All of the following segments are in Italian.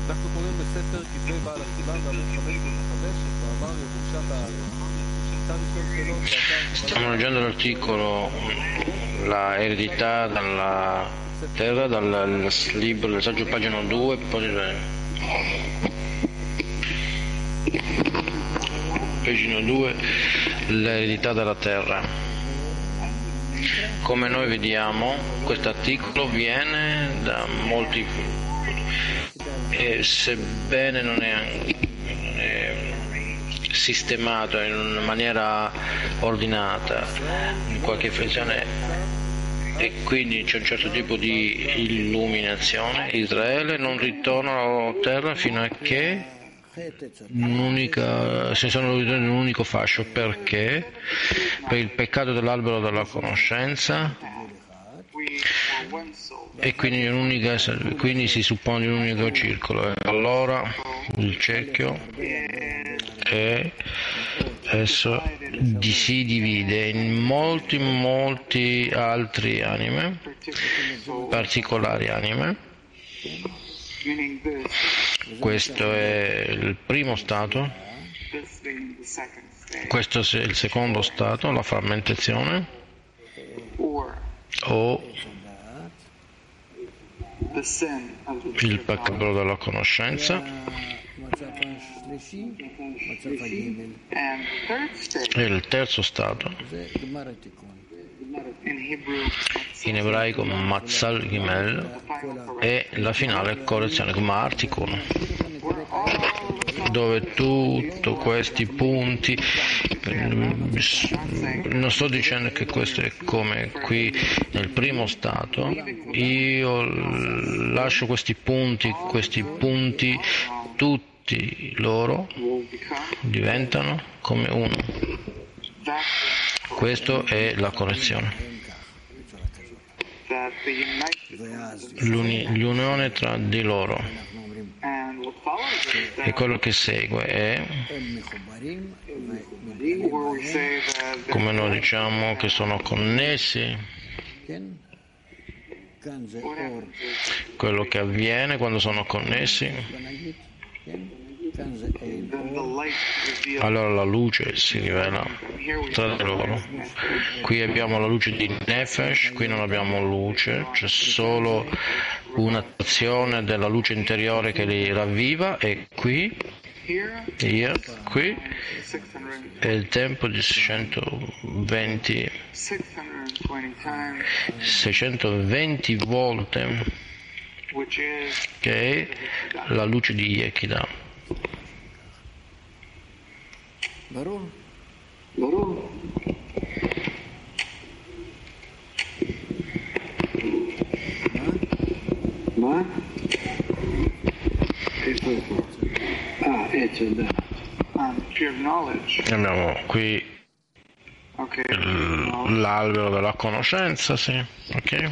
Stiamo leggendo l'articolo La eredità dalla terra dal libro del saggio, pagina 2, pagina 2, l'eredità della terra. Come noi vediamo, questo articolo viene da molti, e sebbene non è sistemato in una maniera ordinata in qualche funzione, e quindi c'è un certo tipo di illuminazione, Israele non ritorna alla terra fino a che si sono riuniti in un unico fascio. Perché? Per il peccato dell'albero della conoscenza, e quindi si suppone un unico circolo, e allora il cerchio esso si divide in molti altri anime, particolari anime. Questo è il primo stato, questo è il secondo stato, la frammentazione o il peccato della conoscenza. E il terzo stato, in ebraico Matzal Gimel, è la finale correzione, Gmar Tikkun, dove tutti questi punti, non sto dicendo che questo è come qui nel primo stato, io lascio questi punti tutti loro diventano come uno. Questo è la correzione, l'unione tra di loro, e quello che segue è, come noi diciamo, che sono connessi. Quello che avviene quando sono connessi, allora la luce si rivela tra di loro. Qui abbiamo la luce di Nefesh, qui non abbiamo luce, c'è solo un'azione della luce interiore che li ravviva, e qui è il tempo di 620 volte, che è la luce di Yekida. Abbiamo qui l'albero della conoscenza, sì, ok?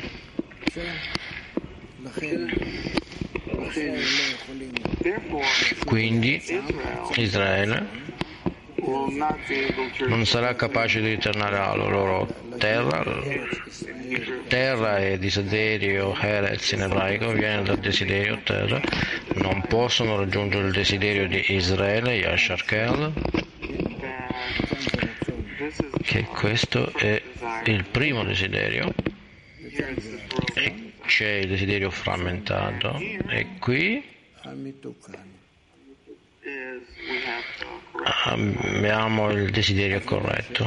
Quindi Israele non sarà capace di ritornare alla loro terra. Terra è desiderio, Eretz in ebraico, viene dal desiderio terra. Non possono raggiungere il desiderio di Israele, Yashar Kel, che questo è il primo desiderio, e c'è il desiderio frammentato, e qui abbiamo il desiderio corretto.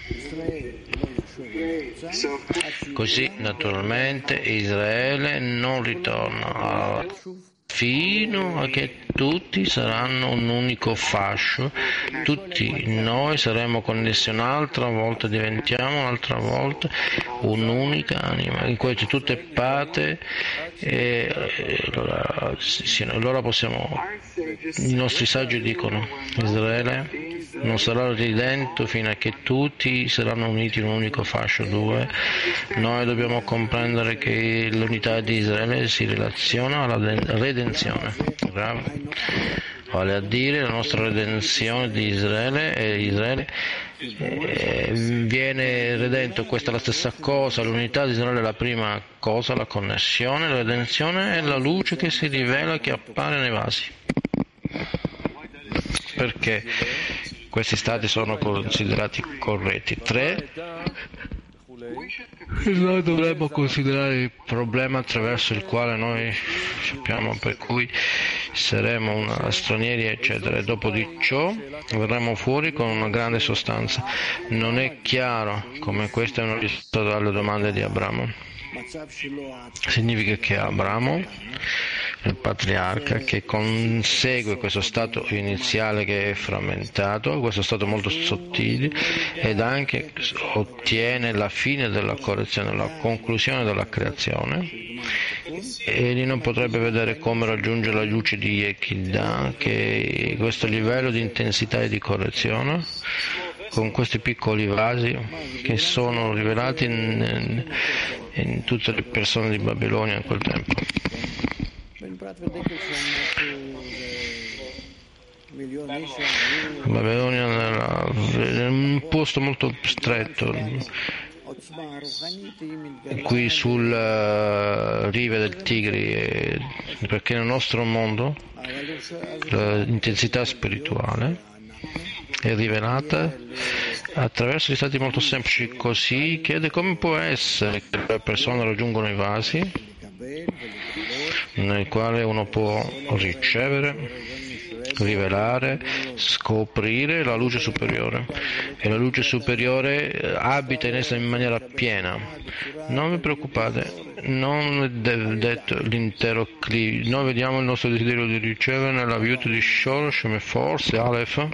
Così naturalmente Israele non ritorna fino a che tutti saranno un unico fascio, tutti noi saremo connessi un'altra volta, diventiamo un'altra volta un'unica anima, in cui tutte parte, e allora possiamo, i nostri saggi dicono, Israele non sarà ridento fino a che tutti saranno uniti in un unico fascio, due. Noi dobbiamo comprendere che l'unità di Israele si relaziona alla redenzione. vale a dire la nostra redenzione di Israele, e Israele viene redento. Questa è la stessa cosa, l'unità di Israele è la prima cosa, la connessione, la redenzione è la luce che si rivela, che appare nei vasi. Perché questi stati sono considerati corretti. 3. Noi dovremmo considerare il problema attraverso il quale noi sappiamo, per cui saremo stranieri, eccetera, e dopo di ciò verremo fuori con una grande sostanza. Non è chiaro come questo è una risposta alle domande di Abramo. Significa che Abramo, il patriarca, che consegue questo stato iniziale che è frammentato, questo stato molto sottile, ed anche ottiene la fine della correzione, la conclusione della creazione. Egli non potrebbe vedere come raggiungere la luce di Yechidah, che è questo livello di intensità e di correzione, con questi piccoli vasi che sono rivelati in tutte le persone di Babilonia in quel tempo. Babilonia è un posto molto stretto, qui sul rive del Tigri, perché nel nostro mondo l'intensità spirituale è rivelata attraverso gli stati molto semplici. Così chiede come può essere che le persone raggiungono i vasi nel quale uno può ricevere, rivelare, scoprire la luce superiore, e la luce superiore abita in essa in maniera piena. Non vi preoccupate, non è detto l'intero clip. Noi vediamo il nostro desiderio di ricevere nella virtù di Shorosh, forse Aleph,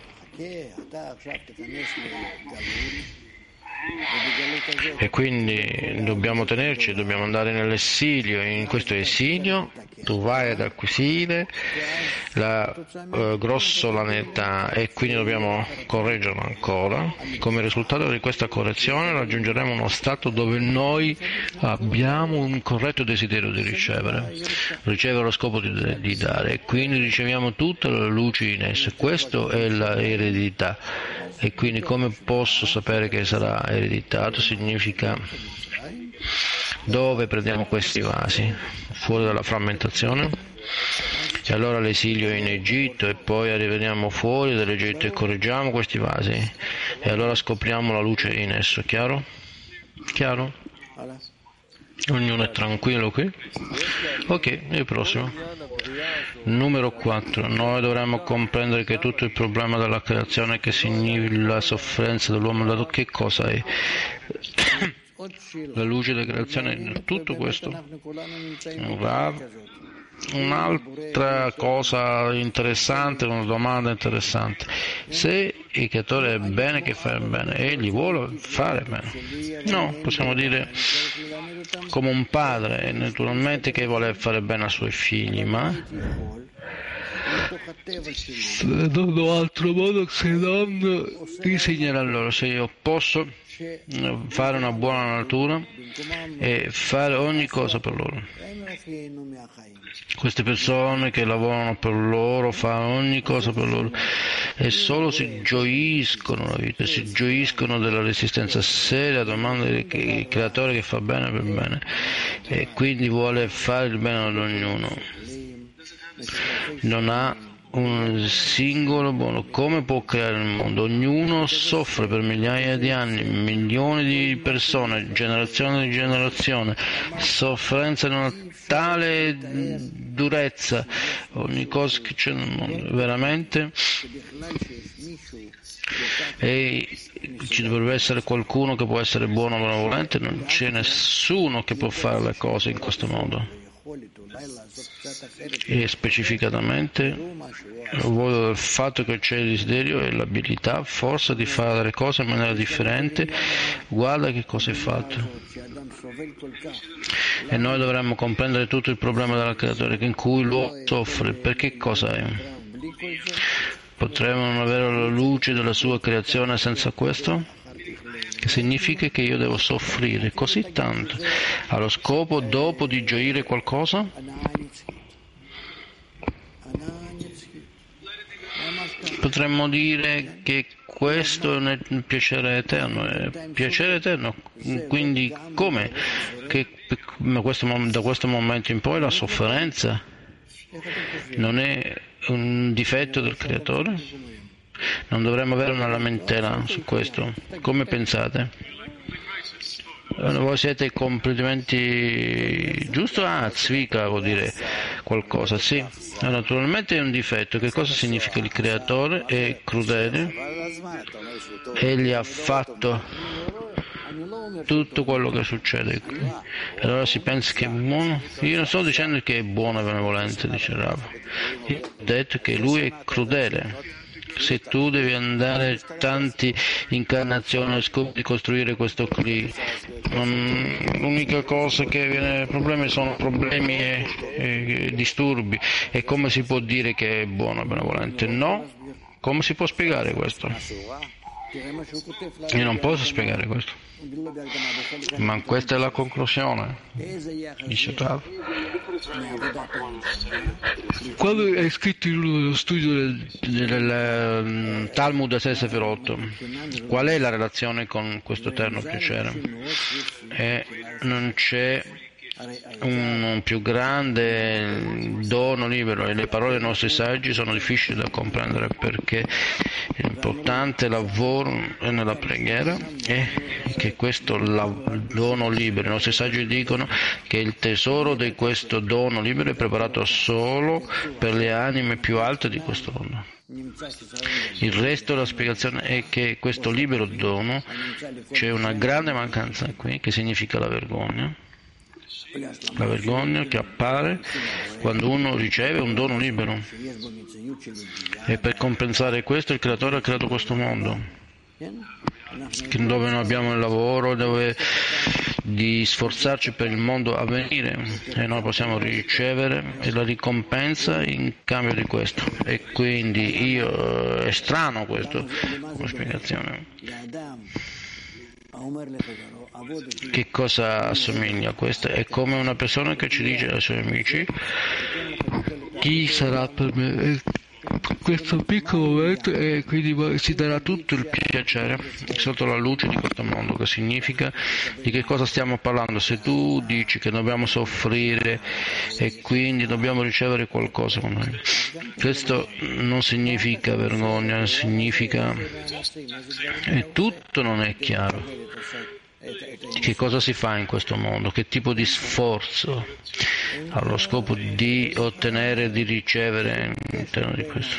e quindi dobbiamo tenerci, dobbiamo andare nell'esilio. In questo esilio tu vai ad acquisire la grossolanità, e quindi dobbiamo correggerlo ancora. Come risultato di questa correzione raggiungeremo uno stato dove noi abbiamo un corretto desiderio di ricevere lo scopo di dare, e quindi riceviamo tutte le luci in esso. Questo è l'eredità. E quindi come posso sapere che sarà ereditato? Significa dove prendiamo questi vasi? Fuori dalla frammentazione? E allora l'esilio è in Egitto, e poi arriviamo fuori dall'Egitto e correggiamo questi vasi, e allora scopriamo la luce in esso. Chiaro? Chiaro? Ognuno è tranquillo qui? Ok, il prossimo. Numero 4. Noi dovremmo comprendere che tutto il problema della creazione, che significa la sofferenza dell'uomo, che cosa è? La luce della creazione, tutto questo. Un'altra cosa interessante, una domanda interessante: se il creatore è bene, che fa bene, egli vuole fare bene? No, possiamo dire come un padre, naturalmente, che vuole fare bene ai suoi figli, ma non ho altro modo se non insegnare a loro. Se io posso fare una buona natura e fare ogni cosa per loro, queste persone che lavorano per loro fanno ogni cosa per loro, e solo si gioiscono la vita, si gioiscono della resistenza seria, domanda il creatore che fa bene per bene, e quindi vuole fare il bene ad ognuno. Non ha un singolo buono. Come può creare il mondo? Ognuno soffre per migliaia di anni, milioni di persone, generazione di generazione, sofferenza di una tale durezza, ogni cosa che c'è nel mondo, veramente. E ci dovrebbe essere qualcuno che può essere buono o benevolente. Non c'è nessuno che può fare le cose in questo modo. E specificatamente voglio del fatto che c'è il desiderio e l'abilità forse di fare le cose in maniera differente. Guarda che cosa è fatto, e noi dovremmo comprendere tutto il problema della creatura in cui l'uomo soffre. Perché cosa è? Potremmo non avere la luce della sua creazione senza questo? Che significa che io devo soffrire così tanto allo scopo dopo di gioire qualcosa? Potremmo dire che questo è il piacere eterno, quindi come? Che da questo momento in poi la sofferenza non è un difetto del creatore? Non dovremmo avere una lamentela su questo? Come pensate? Voi siete completamente giusto? Zvika vuol dire qualcosa, sì. Naturalmente è un difetto. Che cosa significa? Il creatore è crudele, egli ha fatto tutto quello che succede qui. E allora si pensa che è buono. Io non sto dicendo che è buono e benevolente, dice Rav. Io ho detto che lui è crudele. Se tu devi andare tante incarnazioni di costruire questo qui, l'unica cosa che viene problemi sono problemi e disturbi. E come si può dire che è buono e benevolente? No? Come si può spiegare questo? Io non posso spiegare questo, ma questa è la conclusione, dice Rav. Quando è scritto lo studio del Talmud a Sefirot, qual è la relazione con questo eterno piacere? E non c'è un più grande dono libero, e le parole dei nostri saggi sono difficili da comprendere, perché l'importante lavoro è nella preghiera e che questo dono libero, i nostri saggi dicono che il tesoro di questo dono libero è preparato solo per le anime più alte di questo mondo. Il resto della spiegazione è che questo libero dono c'è una grande mancanza qui, che significa la vergogna. La vergogna che appare quando uno riceve un dono libero, e per compensare questo il creatore ha creato questo mondo, dove noi abbiamo il lavoro, dove di sforzarci per il mondo a venire, e noi possiamo ricevere la ricompensa in cambio di questo. E quindi è strano questo come spiegazione. Che cosa assomiglia a questo? È come una persona che ci dice ai suoi amici: chi sarà per me questo piccolo momento, e quindi si darà tutto il piacere sotto la luce di questo mondo. Che significa? Di che cosa stiamo parlando? Se tu dici che dobbiamo soffrire e quindi dobbiamo ricevere qualcosa con noi, questo non significa vergogna, significa tutto non è chiaro. Che cosa si fa in questo mondo? Che tipo di sforzo ha lo scopo di ottenere, di ricevere all'interno di questo?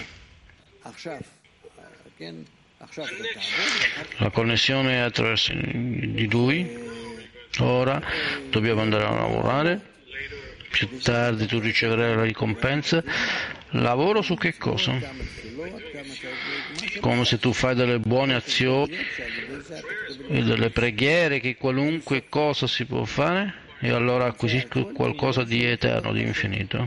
La connessione è attraverso di lui. Ora dobbiamo andare a lavorare, più tardi tu riceverai la ricompensa. Lavoro su che cosa? Come se tu fai delle buone azioni e delle preghiere, che qualunque cosa si può fare, e allora acquisisco qualcosa di eterno, di infinito.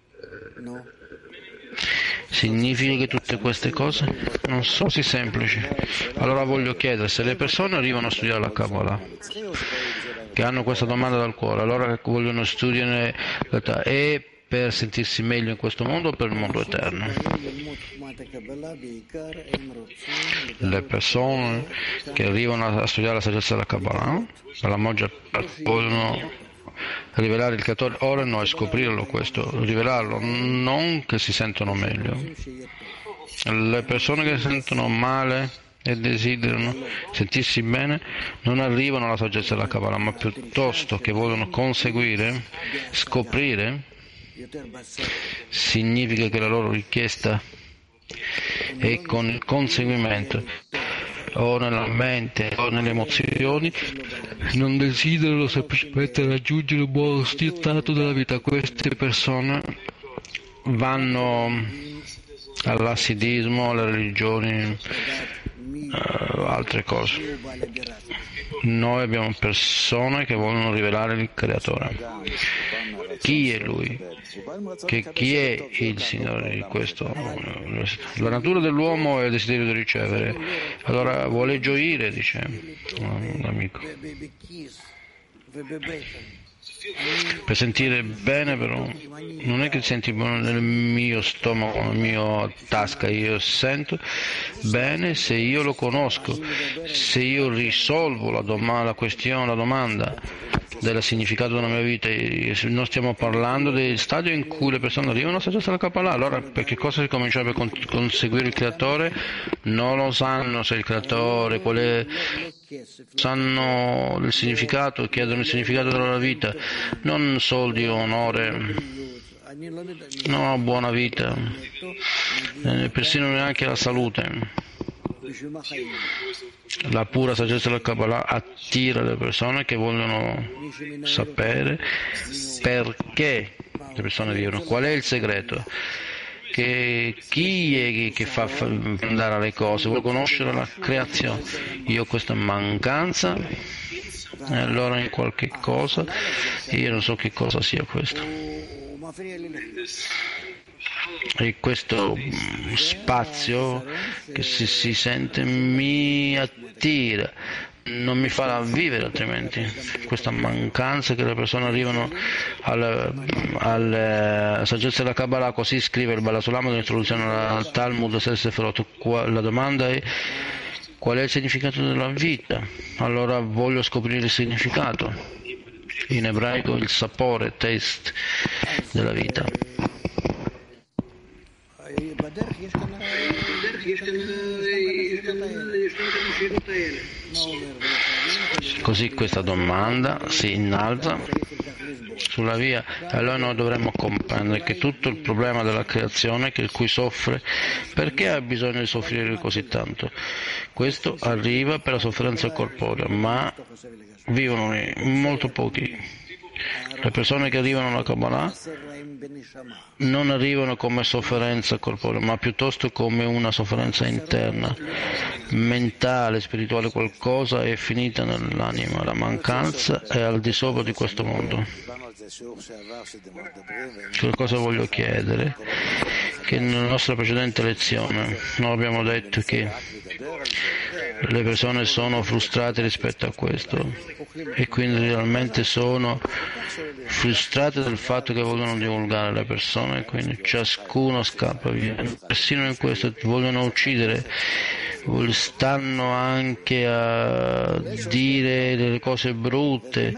Significa che tutte queste cose non sono così semplici. Allora voglio chiedere, se le persone arrivano a studiare la Kabbalah, che hanno questa domanda dal cuore, allora vogliono studiare e per sentirsi meglio in questo mondo o per il mondo eterno? Le persone che arrivano a studiare la saggezza della Kabbalah, la maggior parte vogliono rivelare il creatore ora no, e scoprirlo questo, rivelarlo, non che si sentono meglio. Le persone che si sentono male e desiderano sentirsi bene non arrivano alla saggezza della Kabbalah, ma piuttosto che vogliono conseguire, scoprire, significa che la loro richiesta è con il conseguimento o nella mente o nelle emozioni, non desiderano semplicemente raggiungere un buono stato della vita. Queste persone vanno all'assidismo, alle religioni, altre cose. Noi abbiamo persone che vogliono rivelare il creatore. Chi è lui? Chi è il Signore di questo? La natura dell'uomo è il desiderio di ricevere, allora vuole gioire, dice un amico. Per sentire bene però, non è che senti bene nel mio stomaco, nella mia tasca, io sento bene se io lo conosco, se io risolvo la questione, la domanda del significato della mia vita. Non stiamo parlando del stadio in cui le persone arrivano a saggezza della Kabbalah. Allora per che cosa si cominciare a conseguire il creatore? Non lo sanno se il creatore, sanno il significato, chiedono il significato della loro vita, non soldi o onore, no, buona vita, persino neanche la salute. La pura saggezza della Kabbalah attira le persone che vogliono sapere perché le persone vivono, qual è il segreto, chi è che fa andare le cose, vuole conoscere la creazione. Io ho questa mancanza e allora in qualche cosa, io non so che cosa sia questo. E questo spazio che si sente mi attira, non mi farà vivere altrimenti. Questa mancanza che le persone arrivano alla saggezza della Kabbalah, così scrive il Bala Sulam nell'introduzione al Talmud Seferot. La domanda è: qual è il significato della vita? Allora voglio scoprire il significato, in ebraico il sapore, taste della vita. Così questa domanda si innalza sulla via, e allora noi dovremmo comprendere che tutto il problema della creazione che cui soffre, perché ha bisogno di soffrire così tanto? Questo arriva per la sofferenza corporea, ma vivono molto pochi. Le persone che arrivano alla Kabbalah non arrivano come sofferenza corporea, ma piuttosto come una sofferenza interna, mentale, spirituale. Qualcosa è finita nell'anima, la mancanza è al di sopra di questo mondo. Cosa voglio chiedere? Che nella nostra precedente lezione noi abbiamo detto che le persone sono frustrate rispetto a questo e quindi realmente sono frustrate del fatto che vogliono divulgare le persone, quindi ciascuno scappa via. Persino in questo vogliono uccidere, stanno anche a dire delle cose brutte.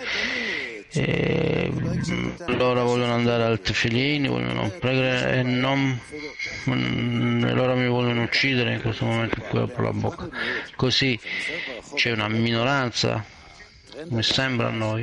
Allora vogliono andare al tefillin, vogliono pregare e allora mi vogliono uccidere in questo momento in cui apro la bocca. Così c'è una minoranza, mi sembra a noi,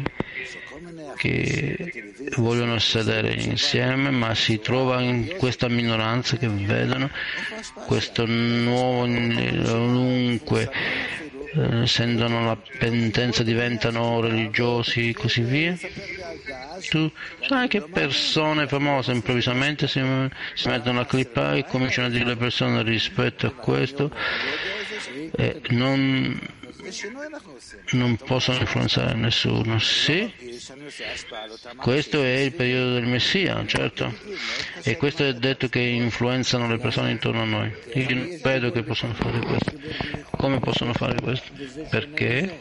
che vogliono sedere insieme, ma si trova in questa minoranza che vedono questo nuovo ovunque, sentono la penitenza, diventano religiosi e così via. Tu sai che persone famose improvvisamente si mettono a clippare e cominciano a dire alle persone rispetto a questo e non possono influenzare nessuno. Sì, questo è il periodo del Messia, certo, e questo è detto che influenzano le persone intorno a noi. Io non credo che possano fare questo. Come possono fare questo? Perché?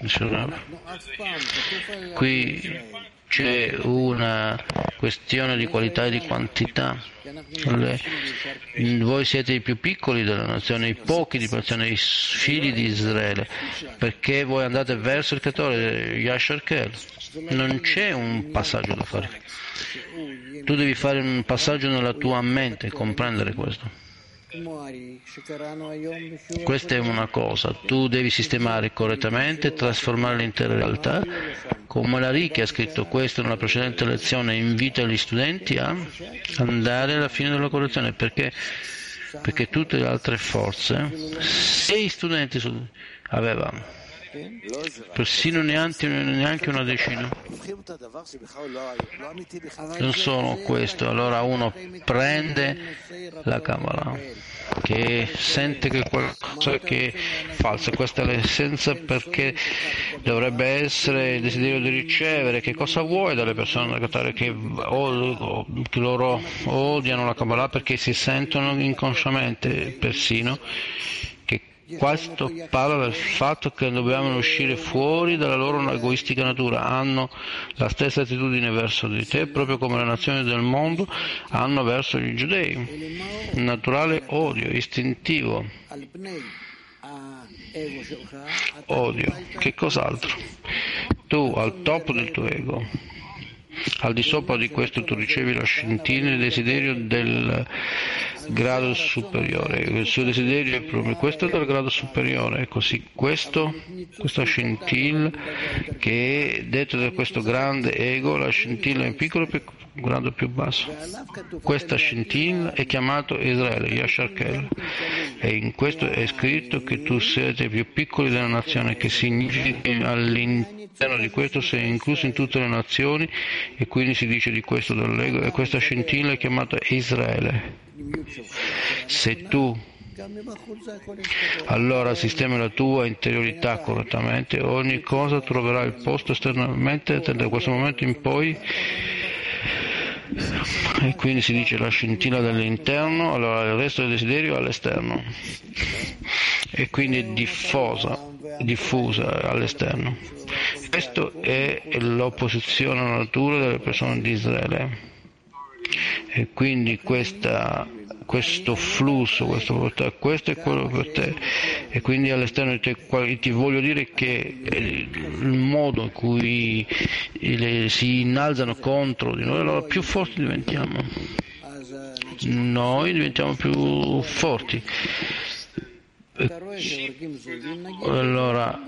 Qui c'è una questione di qualità e di quantità. Voi siete i più piccoli della nazione, i pochi di nazione, i figli di Israele, perché voi andate verso il creatore, Yashar Kel. Non c'è un passaggio da fare. Tu devi fare un passaggio nella tua mente, comprendere questo. Questa è una cosa, tu devi sistemare correttamente, trasformare l'intera realtà, come la Ricchi ha scritto questo nella precedente lezione, invita gli studenti a andare alla fine della correzione, perché tutte le altre forze, 6 studenti avevano, persino neanche una decina. Non sono questo, allora uno prende la Kabbalah, che sente che qualcosa che è falso, questa è l'essenza, perché dovrebbe essere il desiderio di ricevere. Che cosa vuoi dalle persone che loro odiano la Kabbalah perché si sentono inconsciamente persino che Questo parla del fatto che dobbiamo uscire fuori dalla loro egoistica natura, hanno la stessa attitudine verso di te, proprio come le nazioni del mondo hanno verso gli giudei, naturale odio, istintivo, odio, che cos'altro? Tu, al top del tuo ego, al di sopra di questo tu ricevi la scintilla, il desiderio del grado superiore, il suo desiderio è proprio questo del grado superiore, così questa scintilla che è dentro da questo grande ego, la scintilla in piccolo un grado più basso. Questa scintilla è chiamato Israele, Yasharkel, e in questo è scritto che tu siete più piccoli della nazione, che significa che all'interno di questo sei incluso in tutte le nazioni, e quindi si dice di questo dell'ego, e questa scintilla è chiamata Israele. Se tu allora sistemi la tua interiorità correttamente, ogni cosa troverà il posto esternamente da questo momento in poi, e quindi si dice la scintilla dell'interno, allora il resto del desiderio all'esterno, e quindi è diffusa all'esterno. Questo è l'opposizione alla natura delle persone di Israele, e quindi questo flusso, questo è quello per te, e quindi all'esterno di te ti voglio dire che il modo in cui si innalzano contro di noi, allora più forti diventiamo, noi diventiamo più forti. Allora,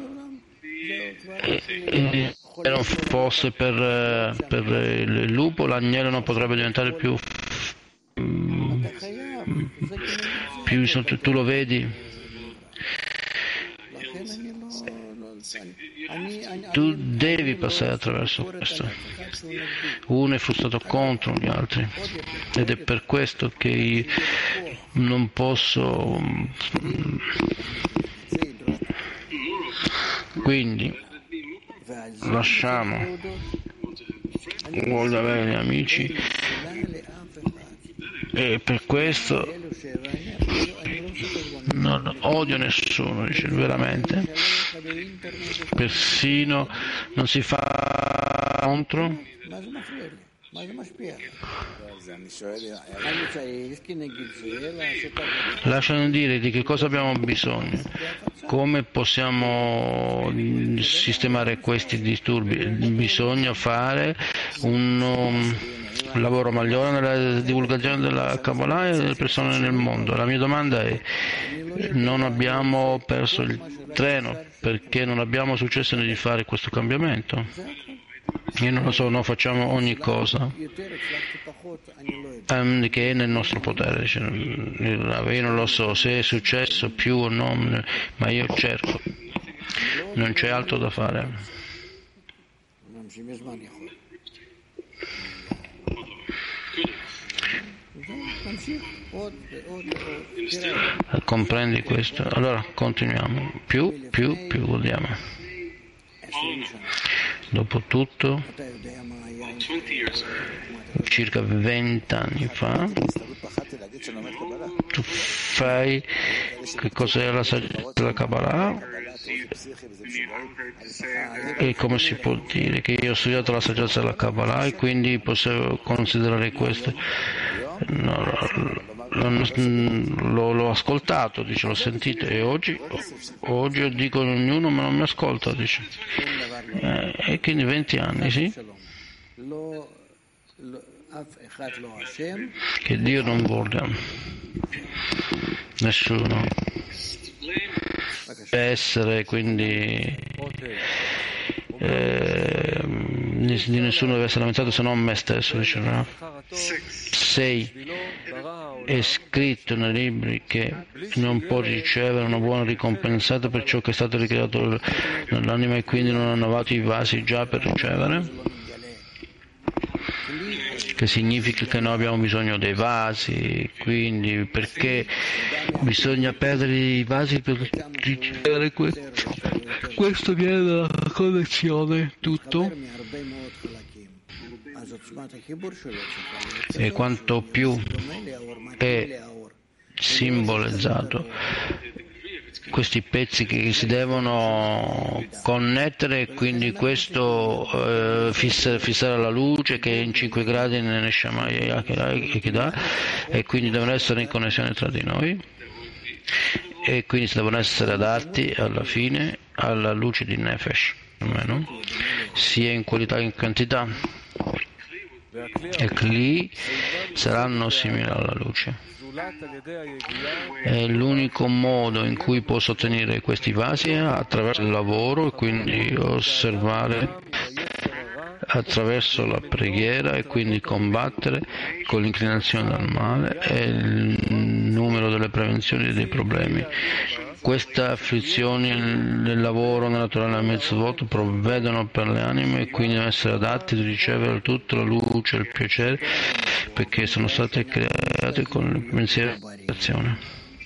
se non fosse per il lupo, l'agnello non potrebbe diventare più tu lo vedi, tu devi passare attraverso questo. Uno è frustrato contro gli altri, ed è per questo che io non posso, quindi lasciamo, voglio avere amici, e per questo non odio nessuno, dice, veramente, persino non si fa contro. Lasciano dire di che cosa abbiamo bisogno, come possiamo sistemare questi disturbi. Bisogna fare un lavoro migliore nella divulgazione della Kabbalah e delle persone nel mondo. La mia domanda è: non abbiamo perso il treno perché non abbiamo successo di fare questo cambiamento? Io non lo so, noi facciamo ogni cosa che è nel nostro potere. Io non lo so se è successo più o no, ma io cerco, non c'è altro da fare. Comprendi questo? Allora continuiamo, più vogliamo. Dopotutto, circa 20 anni fa, tu fai che cos'è la saggezza della Kabbalah, e come si può dire che io ho studiato la saggezza della Kabbalah e quindi posso considerare questo. No, l'ho ascoltato, dice, l'ho sentito, e oggi io dico ognuno, ma non mi ascolta, dice. E quindi 20 anni, sì, che Dio non vuole nessuno essere, quindi di nessuno deve essere lamentato se non me stesso, dice, no? 6. È scritto nei libri che non può ricevere una buona ricompensata per ciò che è stato ricreato nell'anima, e quindi non hanno lavato i vasi già per ricevere, che significa che noi abbiamo bisogno dei vasi, quindi perché bisogna perdere i vasi per ricevere questo viene dalla connessione, tutto. E quanto più è simbolizzato questi pezzi che si devono connettere, quindi questo fissare la luce che in 5 gradi ne Shammai che dà, e quindi devono essere in connessione tra di noi, e quindi si devono essere adatti alla fine alla luce di Nefesh, almeno, sia in qualità che in quantità. E Kli saranno simili alla luce. È l'unico modo in cui posso ottenere questi vasi è attraverso il lavoro, e quindi osservare attraverso la preghiera, e quindi combattere con l'inclinazione al male e il numero delle prevenzioni dei problemi. Queste afflizioni nel lavoro, nella naturale nel mitzvot provvedono per le anime, e quindi devono essere adatti a ricevere tutta la luce e il piacere, perché sono state create con il pensiero e l'azione.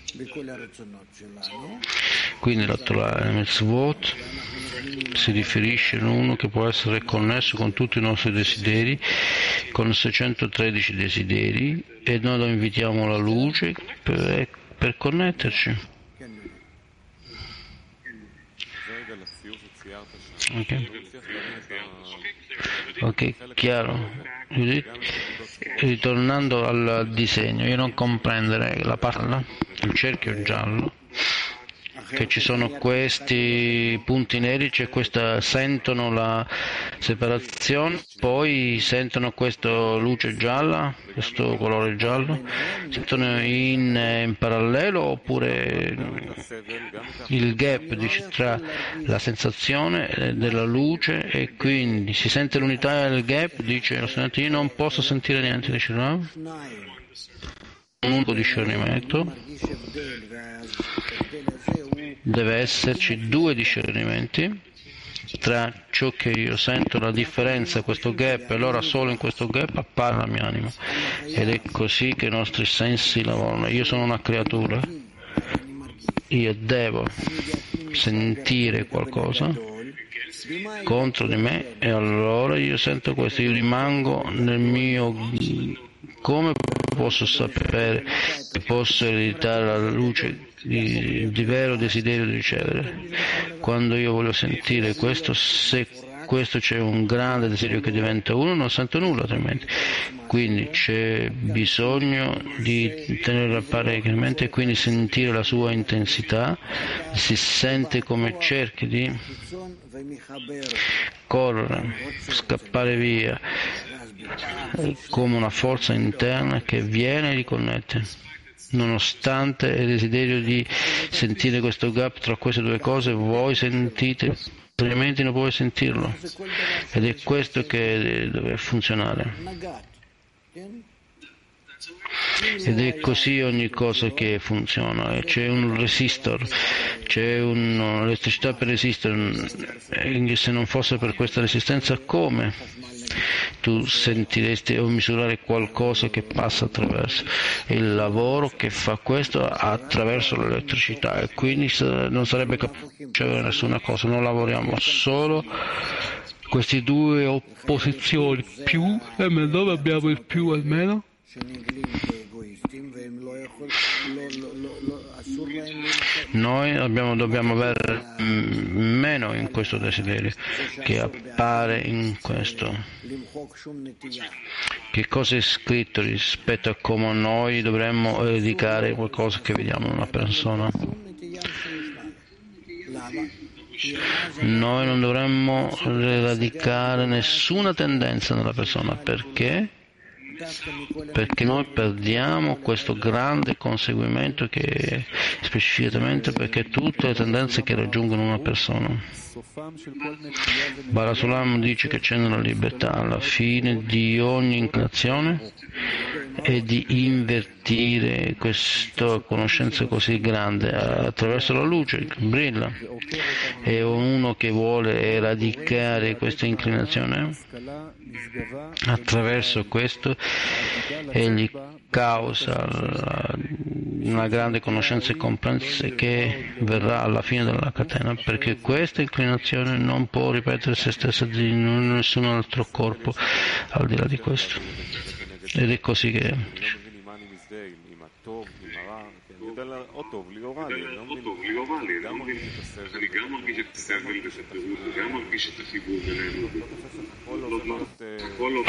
Quindi la Torah nel mitzvot si riferisce a uno che può essere connesso con tutti i nostri desideri, con 613 desideri, e noi lo invitiamo alla luce per connetterci. Ok, chiaro. Ritornando al disegno, io non comprenderei la palla, il cerchio giallo, che ci sono questi punti neri, c'è questa, sentono la separazione, poi sentono questa luce gialla, questo colore giallo, sentono in parallelo, oppure il gap, dice, tra la sensazione della luce, e quindi si sente l'unità del gap, dice lo studente, io non posso sentire niente, dice no? Un unico discernimento, deve esserci 2 discernimenti tra ciò che io sento, la differenza, questo gap, e allora solo in questo gap appare la mia anima, ed è così che i nostri sensi lavorano. Io sono una creatura, io devo sentire qualcosa contro di me, e allora io sento questo, io rimango nel mio. Come posso sapere che posso ereditare la luce di vero desiderio di ricevere? Quando io voglio sentire questo, se questo c'è un grande desiderio che diventa uno, non sento nulla altrimenti. Quindi c'è bisogno di tenere parecchiamente, e quindi sentire la sua intensità, si sente come cerchi di correre, scappare via, come una forza interna che viene e riconnette, nonostante il desiderio di sentire questo gap tra queste due cose. Voi sentite, altrimenti non puoi sentirlo, ed è questo che deve funzionare, ed è così ogni cosa che funziona. C'è un resistor, c'è un'elettricità per resistere, e se non fosse per questa resistenza, come tu sentiresti o misurare qualcosa che passa attraverso il lavoro che fa questo attraverso l'elettricità, e quindi non sarebbe capace nessuna cosa. Non lavoriamo solo queste due opposizioni, più, e dove abbiamo il più almeno? Noi dobbiamo avere meno in questo desiderio che appare in questo. Che cosa è scritto rispetto a come noi dovremmo dedicare qualcosa che vediamo in una persona? Noi non dovremmo radicare nessuna tendenza nella persona. Perché? Perché noi perdiamo questo grande conseguimento, che specificamente perché tutte le tendenze che raggiungono una persona. Barasulam dice che c'è una libertà alla fine di ogni inclinazione, e di invertire questa conoscenza così grande attraverso la luce che brilla, e uno che vuole eradicare questa inclinazione attraverso questo, egli causa una grande conoscenza e comprensione che verrà alla fine della catena, perché questa inclinazione non può ripetere se stessa di nessun altro corpo al di là di questo, ed è così che אני גם מרגיש את הסבל ואת הפירוד, וגם מרגיש את החיבור בינינו. הכל לא...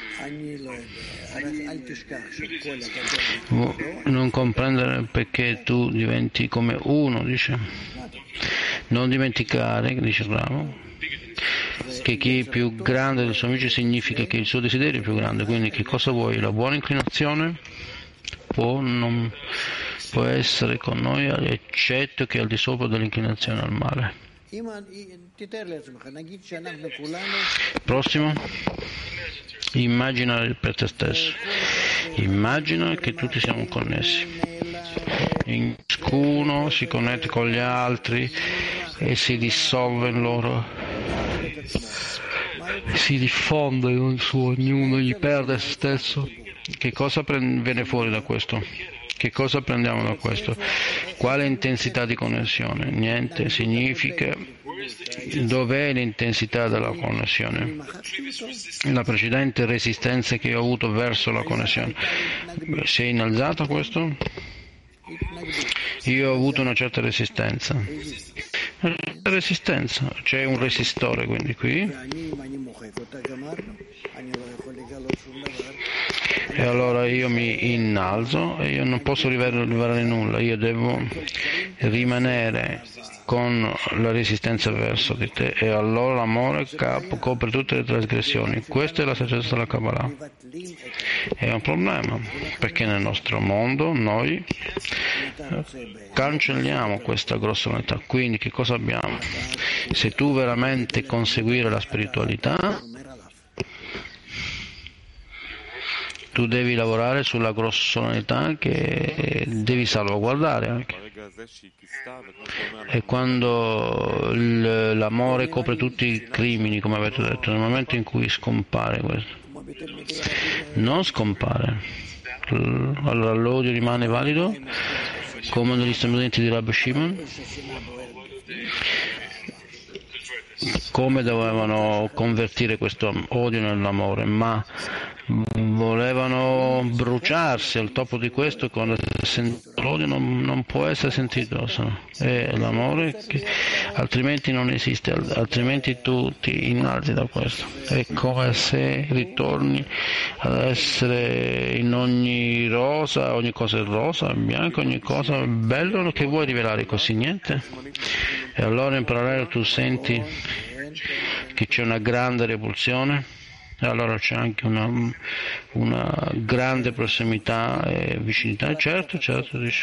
Non comprendere perché tu diventi come uno, dice. Non dimenticare, dice Bravo, che chi è più grande dei suoi amici significa che il suo desiderio è più grande. Quindi che cosa vuoi? La buona inclinazione non può essere con noi, eccetto che al di sopra dell'inclinazione al male. Prossimo. Immagina per te stesso. Immagina che tutti siamo connessi. Ciascuno si connette con gli altri e si dissolve in loro. Si diffonde in su ognuno, gli perde se stesso. Che cosa viene fuori da questo? Che cosa prendiamo da questo? Quale intensità di connessione? Niente, significa dov'è l'intensità della connessione? La precedente resistenza che ho avuto verso la connessione. Si è innalzata questo? Io ho avuto una certa resistenza. C'è un resistore quindi qui. E allora io mi innalzo e io non posso rivelare nulla, io devo rimanere con la resistenza verso di te e allora l'amore copre tutte le trasgressioni. Questa è la saggezza della Kabbalah. È un problema perché nel nostro mondo noi cancelliamo questa grossolanità. Quindi che cosa abbiamo? Se tu veramente conseguire la spiritualità, tu devi lavorare sulla grossolanità che devi salvaguardare anche. E quando l'amore copre tutti i crimini, come avete detto, nel momento in cui scompare questo, non scompare, allora l'odio rimane valido, come negli studenti di Rabbi Shimon. Come dovevano convertire questo odio nell'amore, ma volevano bruciarsi al topo di questo. Quando l'odio non può essere sentito, è l'amore che altrimenti non esiste, altrimenti tu ti innalzi da questo. È come se ritorni ad essere in ogni rosa, ogni cosa è rosa, bianco, ogni cosa è bello che vuoi rivelare così, niente. E allora in parallelo tu senti che c'è una grande repulsione e allora c'è anche una grande prossimità e vicinità, certo dice.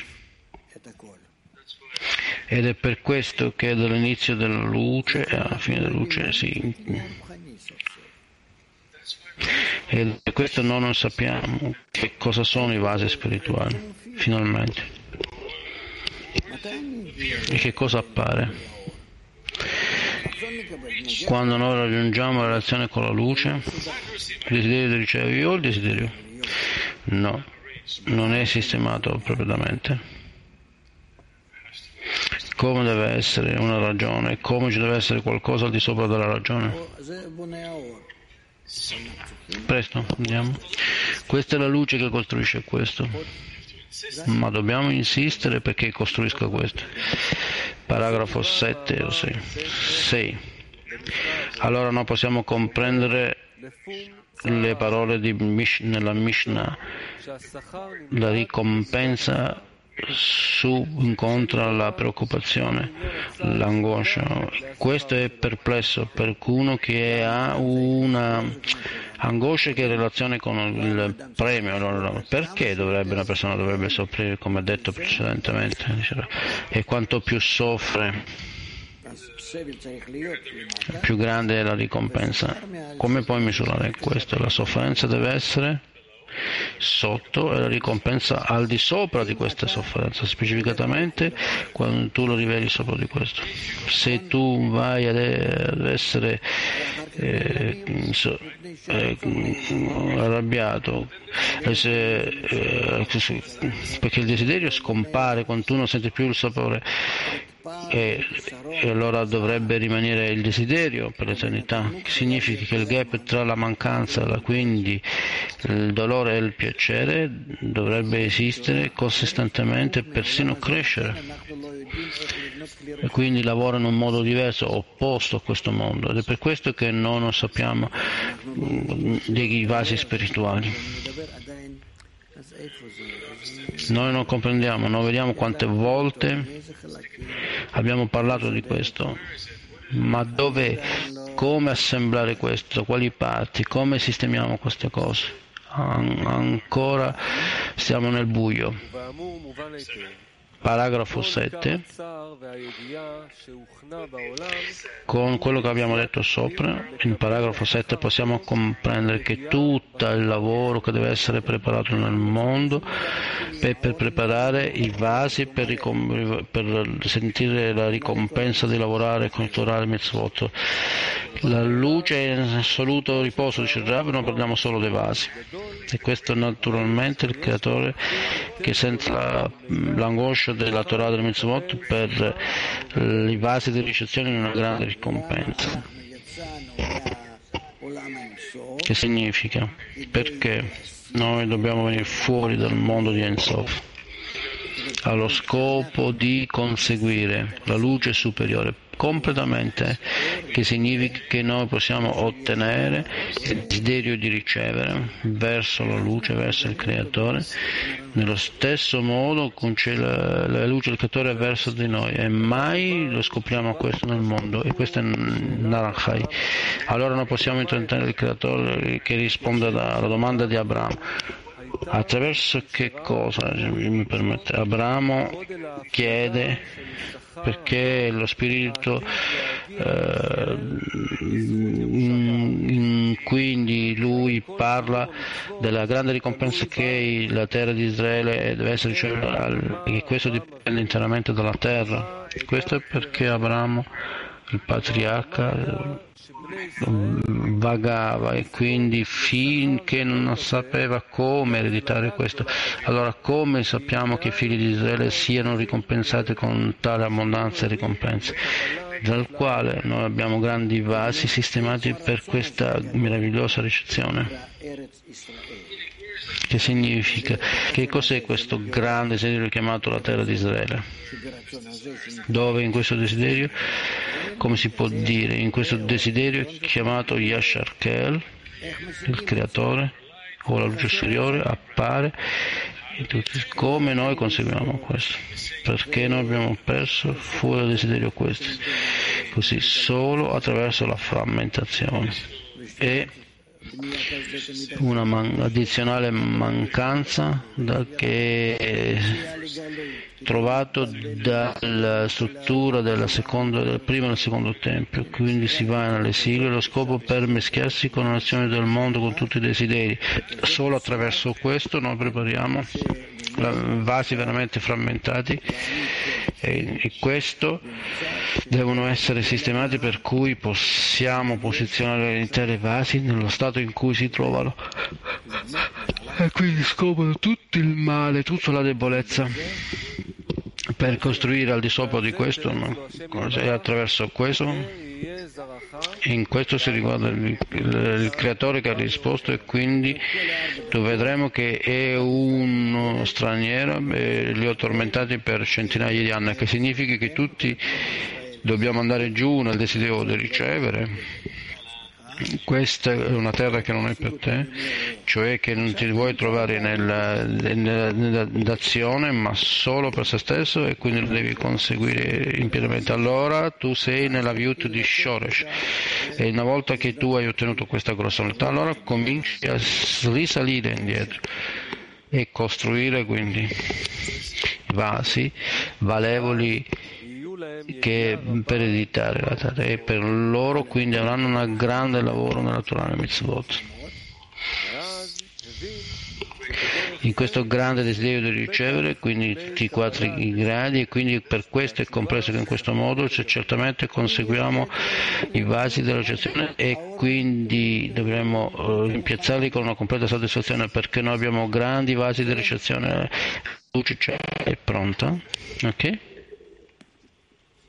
Ed è per questo che dall'inizio della luce e alla fine della luce e per questo noi non sappiamo che cosa sono i vasi spirituali finalmente e che cosa appare. Quando noi raggiungiamo la relazione con la luce, il desiderio di ricevere io, il desiderio no, non è sistemato propriamente. Come deve essere una ragione, come ci deve essere qualcosa al di sopra della ragione. Presto, andiamo. Questa è la luce che costruisce questo, ma dobbiamo insistere perché costruisca questo. Paragrafo 7 o 6. Allora noi possiamo comprendere le parole nella Mishnah. La ricompensa incontra la preoccupazione, l'angoscia. Questo è perplesso per uno che ha una angoscia che ha relazione con il premio. Perché una persona dovrebbe soffrire, come detto precedentemente? E quanto più soffre, più grande è la ricompensa. Come puoi misurare questo? La sofferenza deve essere sotto e la ricompensa al di sopra di questa sofferenza, specificatamente quando tu lo riveli sopra di questo. Se tu vai ad essere arrabbiato perché il desiderio scompare quando tu non senti più il sapore, e allora dovrebbe rimanere il desiderio per l'eternità, che significa che il gap tra la mancanza, quindi il dolore e il piacere, dovrebbe esistere consistentemente e persino crescere, e quindi lavora in un modo diverso, opposto a questo mondo, ed è per questo che noi non sappiamo dei vasi spirituali. Noi non comprendiamo, non vediamo quante volte abbiamo parlato di questo, ma dove, come assemblare questo, quali parti, come sistemiamo queste cose. Ancora stiamo nel buio. Paragrafo 7. Con quello che abbiamo detto sopra, in paragrafo 7 possiamo comprendere che tutto il lavoro che deve essere preparato nel mondo per preparare i vasi per sentire la ricompensa di lavorare con il Torah Mitzvot. La luce è in assoluto riposo, dice Rav, non parliamo solo dei vasi. E questo è naturalmente il creatore che sente l'angoscia della Torah del Mitzvot per i vasi di ricezione di una grande ricompensa. Che significa? Perché noi dobbiamo venire fuori dal mondo di Ein Sof allo scopo di conseguire la luce superiore completamente, che significa che noi possiamo ottenere il desiderio di ricevere verso la luce, verso il creatore, nello stesso modo con la luce del creatore verso di noi, e mai lo scopriamo questo nel mondo, e questo è Naranjai. Allora noi possiamo intendere il creatore che risponde alla domanda di Abramo. Attraverso che cosa mi permette? Abramo chiede perché lo spirito quindi lui parla della grande ricompensa che la terra di Israele deve essere ricevuta, e questo dipende interamente dalla terra. Questo è perché Abramo, il patriarca, vagava, e quindi finché non sapeva come ereditare questo. Allora come sappiamo che i figli di Israele siano ricompensati con tale abbondanza e ricompense, dal quale noi abbiamo grandi vasi sistemati per questa meravigliosa ricezione? Che significa? Che cos'è questo grande desiderio chiamato la terra di Israele? Dove in questo desiderio, come si può dire, in questo desiderio chiamato Yashar Kel, il creatore o la luce superiore appare, come noi conseguiamo questo? Perché noi abbiamo perso fuori dal desiderio questo? Così solo attraverso la frammentazione e una addizionale mancanza che è trovato dalla struttura del primo e del secondo tempio. Quindi si va nell'esilio, lo scopo per meschiarsi con le nazioni del mondo, con tutti i desideri. Solo attraverso questo noi prepariamo vasi veramente frammentati, e questo devono essere sistemati per cui possiamo posizionare gli interi vasi nello stato in cui si trovano, e quindi scoprono tutto il male, tutta la debolezza, per costruire al di sopra di questo, no? E attraverso questo, in questo si riguarda il creatore che ha risposto, e quindi tu vedremo che è uno straniero e li ho tormentati per centinaia di anni, che significa che tutti dobbiamo andare giù nel desiderio di ricevere. Questa è una terra che non è per te, cioè che non ti vuoi trovare nell'azione, ma solo per se stesso, e quindi lo devi conseguire in pienamente. Allora tu sei nella viut di Shoresh, e una volta che tu hai ottenuto questa grossa realtà, allora cominci a risalire indietro e costruire quindi vasi valevoli che per ereditare la terra, e per loro quindi avranno un grande lavoro nella Torah Mitzvot. In questo grande desiderio di ricevere, quindi tutti i 4 gradi, e quindi per questo è compreso che in questo modo certamente conseguiamo i vasi della ricezione, e quindi dovremo rimpiazzarli con una completa soddisfazione, perché noi abbiamo grandi vasi di ricezione. La luce è pronta, ok?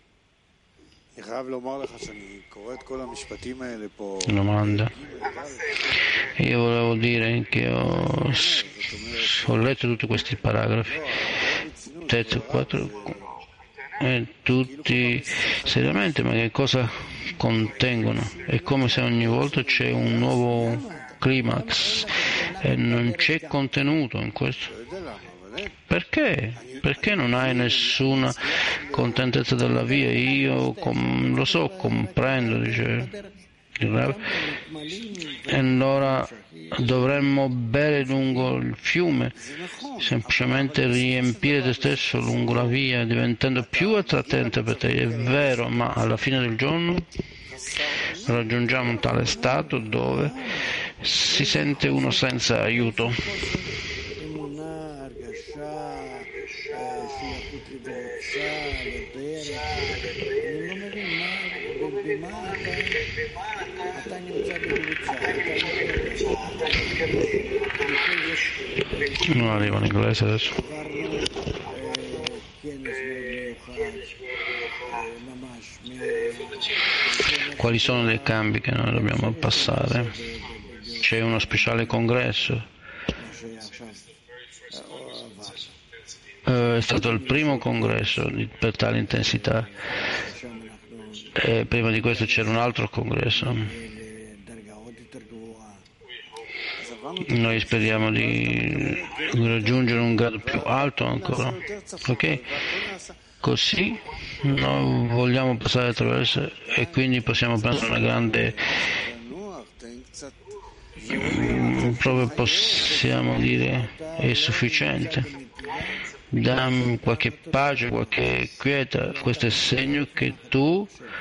Domanda. Io volevo dire che ho letto tutti questi paragrafi, terzo, 4, tutti seriamente, ma che cosa contengono? È come se ogni volta c'è un nuovo climax e non c'è contenuto in questo. Perché? Perché non hai nessuna contentezza della via? Io lo so, comprendo, dice il Rav. E allora dovremmo bere lungo il fiume, semplicemente riempire te stesso lungo la via, diventando più attraente per te. È vero, ma alla fine del giorno raggiungiamo un tale stato dove si sente uno senza aiuto. Non arriva in inglese adesso. Quali sono dei cambi che noi dobbiamo passare? C'è uno speciale congresso. È stato il primo congresso per tale intensità. Prima di questo c'era un altro congresso. Noi speriamo di raggiungere un grado più alto ancora, ok? Così noi vogliamo passare attraverso e quindi possiamo prendere una grande, proprio possiamo dire, è sufficiente. Dammi qualche pace, qualche quieta. Questo è il segno che tu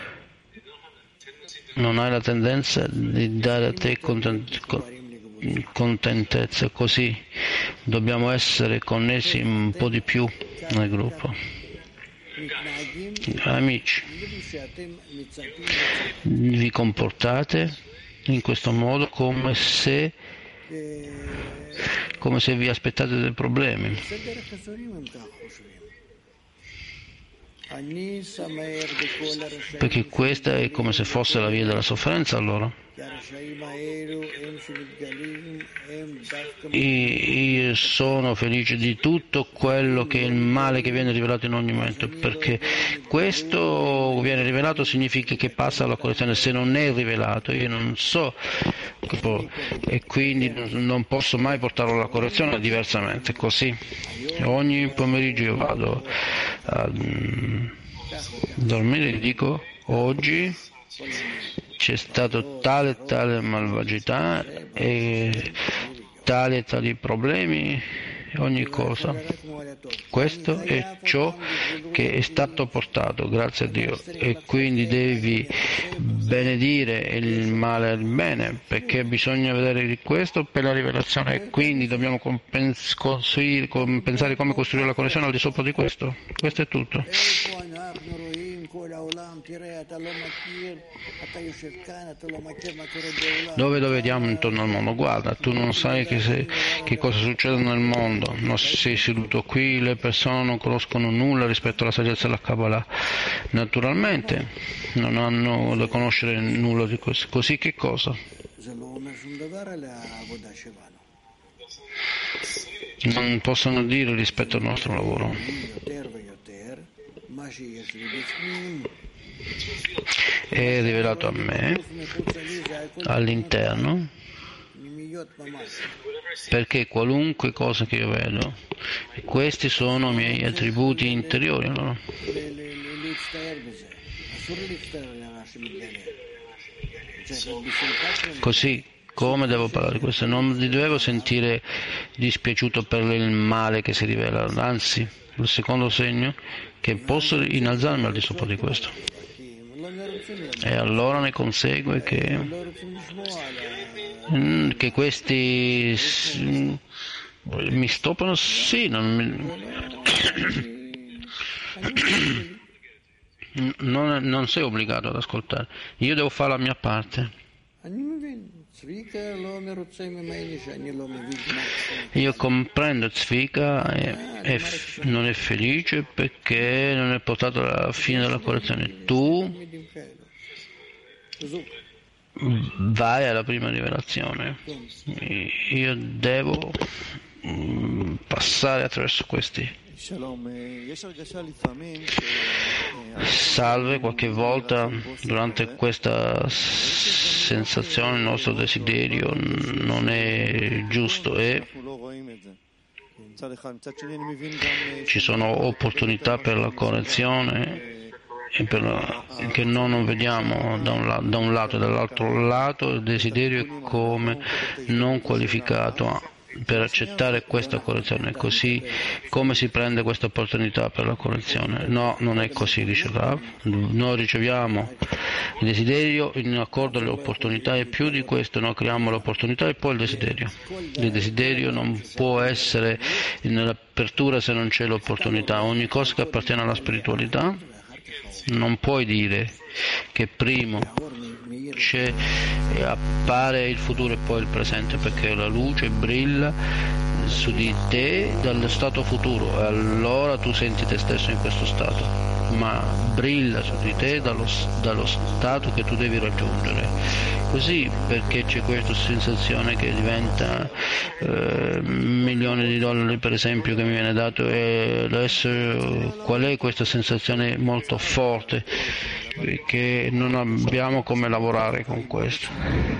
non hai la tendenza di dare a te contentezza, così dobbiamo essere connessi un po' di più nel gruppo. Amici, vi comportate in questo modo come se vi aspettate dei problemi. Perché questa è come se fosse la via della sofferenza allora. Io sono felice di tutto quello che è il male che viene rivelato in ogni momento, perché questo viene rivelato significa che passa alla correzione. Se non è rivelato io non so, e quindi non posso mai portarlo alla correzione diversamente. Così ogni pomeriggio io vado a dormire e dico: oggi c'è stato tale malvagità e tali problemi, ogni cosa. Questo è ciò che è stato portato, grazie a Dio, e quindi devi benedire il male e il bene, perché bisogna vedere questo per la rivelazione, e quindi dobbiamo pensare come costruire la connessione al di sopra di questo. Questo è tutto. Dove vediamo intorno al mondo? Guarda, tu non sai che cosa succede nel mondo, non sei seduto qui, le persone non conoscono nulla rispetto alla saggezza della Kabbalah, naturalmente non hanno da conoscere nulla di questo. Così che cosa? Non possono dire rispetto al nostro lavoro. È rivelato a me all'interno, perché qualunque cosa che io vedo, questi sono i miei attributi interiori, no? Così come devo parlare di questo? Non mi devo sentire dispiaciuto per il male che si rivela, anzi, il secondo segno che posso innalzarmi al di sopra di questo, e allora ne consegue che questi mi stoppano. Sì, non sei obbligato ad ascoltare, io devo fare la mia parte. Io comprendo Zvika non è felice perché non è portato alla fine della correzione. Tu vai alla prima rivelazione. Io devo passare attraverso questi. Salve, qualche volta durante questa sensazione il nostro desiderio non è giusto e ci sono opportunità per la correzione che non vediamo da un lato e dall'altro lato. Il desiderio è come non qualificato per accettare questa correzione. Così come si prende questa opportunità per la correzione? No, non è così, dice Rav. Noi riceviamo il desiderio in accordo alle opportunità e più di questo noi creiamo l'opportunità e poi il desiderio. Il desiderio non può essere nell'apertura se non c'è l'opportunità. Ogni cosa che appartiene alla spiritualità non puoi dire che primo appare il futuro e poi il presente, perché la luce brilla su di te dallo stato futuro e allora tu senti te stesso in questo stato, ma brilla su di te dallo stato che tu devi raggiungere. Così, perché c'è questa sensazione che diventa milioni di dollari, per esempio, che mi viene dato, e adesso qual è questa sensazione molto forte che non abbiamo come lavorare con questo?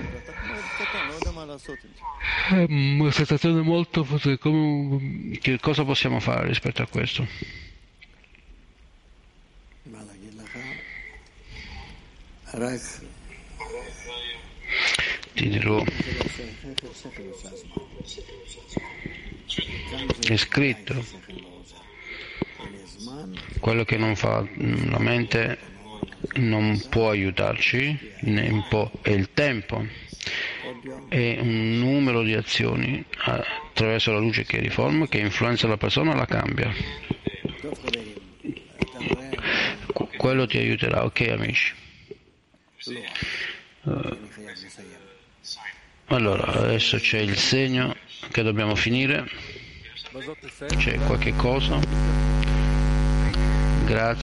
È una sensazione molto forte. Che cosa possiamo fare rispetto a questo? Ti dirò, è scritto, quello che non fa la mente non può aiutarci, è il tempo e un numero di azioni attraverso la luce che riforma, che influenza la persona e la cambia. Quello ti aiuterà, ok amici? Allora, adesso c'è il segno che dobbiamo finire. C'è qualche cosa? Grazie.